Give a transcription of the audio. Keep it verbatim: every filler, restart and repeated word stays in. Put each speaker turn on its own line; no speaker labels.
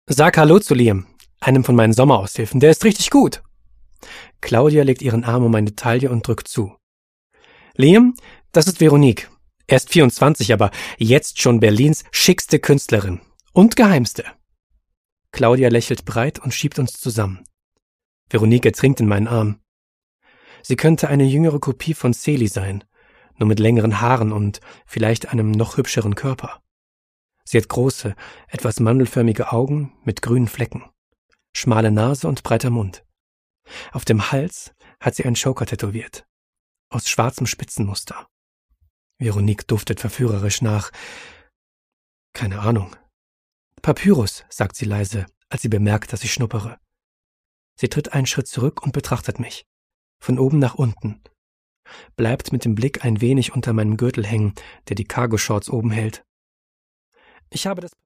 Sag Hallo zu Liam, einem von meinen Sommeraushilfen, der ist richtig gut. Claudia legt ihren Arm um meine Taille und drückt zu. Liam, das ist Veronique. Er ist vierundzwanzig, aber jetzt schon Berlins schickste Künstlerin und geheimste. Claudia lächelt breit und schiebt uns zusammen. Veronique ertrinkt in meinen Arm. Sie könnte eine jüngere Kopie von Celi sein, nur mit längeren Haaren und vielleicht einem noch hübscheren Körper. Sie hat große, etwas mandelförmige Augen mit grünen Flecken, schmale Nase und breiter Mund. Auf dem Hals hat sie einen Choker tätowiert, aus schwarzem Spitzenmuster. Veronique duftet verführerisch nach, keine Ahnung. Papyrus, sagt sie leise, als sie bemerkt, dass ich schnuppere. Sie tritt einen Schritt zurück und betrachtet mich, von oben nach unten, bleibt mit dem Blick ein wenig unter meinem Gürtel hängen, der die Cargo-Shorts oben hält. Ich habe das